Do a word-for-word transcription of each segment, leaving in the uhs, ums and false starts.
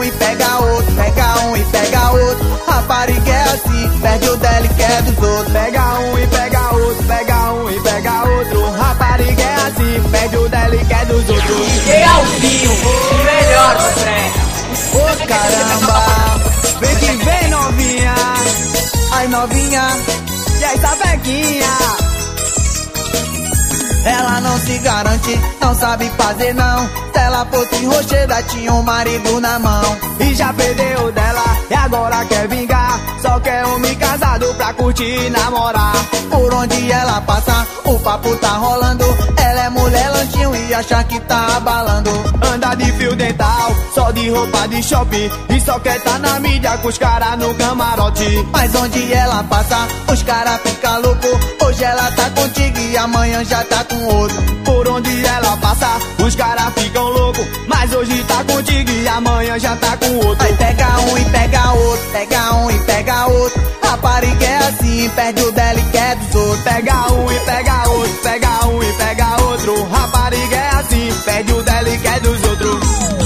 um e pega outro, pega um e pega outro. Rapariga é assim, perde o dela e quer dos outros. Pega um e pega outro, pega um e pega outro. Rapariga é assim, perde o dela e quer dos outros. D J Alvinho, o melhor do trem. Ô caramba, Vem que vem novinha, ai novinha, e essa bequinha. ela não se garante, não sabe fazer não. Se ela fosse rocheda, tinha um marido na mão. E já perdeu dela, e agora quer vingar. Só quer homem casado pra curtir e namorar. Por onde ela passa, o papo tá rolando. Ela é mulher lanchinho e acha que tá abalando. Anda de fio dental, só de roupa de shopping. E só quer tá na mídia com os caras no camarote. Mas onde ela passa, os cara fica louco. Hoje ela tá contigo e amanhã já tá com outro. Por onde ela passa, os caras ficam loucos. Mas hoje tá contigo e amanhã já tá com outro. Aí pega um e pega outro, pega um e pega outro. Rapariga é assim, perde o dela e quer dos outros. Pega um e pega outro, pega um e pega outro. Rapariga é assim, perde o dela e quer dos outros.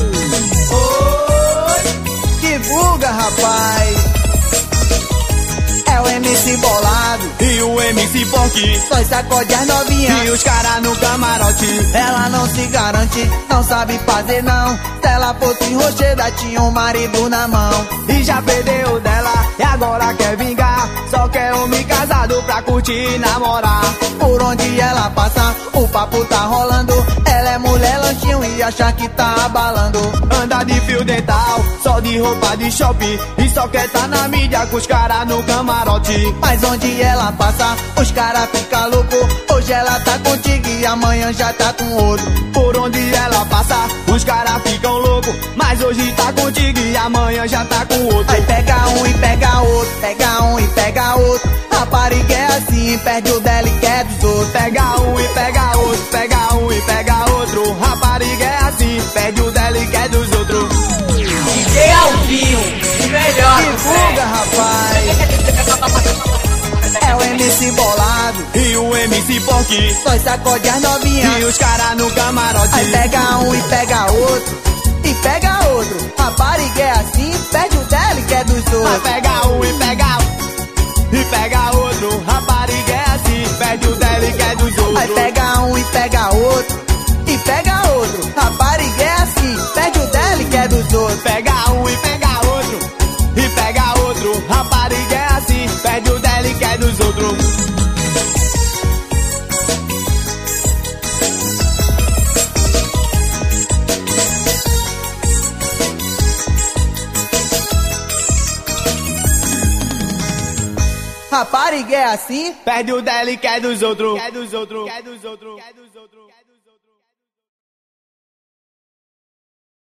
Oi, divulga, rapaz. É o M C Bolado E o M C Porky, só sacode as novinhas. e os caras no camarote. Ela não se garante, não sabe fazer não. Se ela fosse rocheda, tinha um marido na mão. E já perdeu dela, e agora quer vingar. Só quer homem casado pra curtir e namorar. Por onde ela passa, o papo tá rolando. Ela é mulher lanchinho e acha que tá abalando. Anda de fio dental, só de roupa de shopping. E só quer tá na mídia com os caras no camarote. Mas onde ela passa, os cara fica louco. Hoje ela tá contigo e amanhã já tá com outro. Por onde ela passa, os caras ficam loucos. Mas hoje tá contigo e amanhã já tá com outro. Aí pega um e pega outro, pega um e pega outro. Rapariga é assim, perde o dela e quer dos outros. Pega um e pega outro, pega um e pega outro. Rapariga é assim, perde o dela e quer dos outros. D J Alvinho, o melhor do Divulga, trem. rapaz. É o M C Bolado, E o M C Porky, só sacode as novinhas. e os caras no camarote. Aí pega um e pega outro, e pega outro. Rapariga é assim, perde o dela e quer dos Vai outros. pegar um e pega um, e pega outro. Rapariga é assim, perde o dela e quer dos outros. Aí pega um e pega outro, e pega outro. Rapariga é assim, perde o dela e quer dos outros. Pega um e pega outro, e pega outro. Rapariga é assim, perde o dela e quer dos outros. Rapariga é assim, Perde o dela e quer dos outros. Quer dos outros. Quer dos outros. Quer dos outros.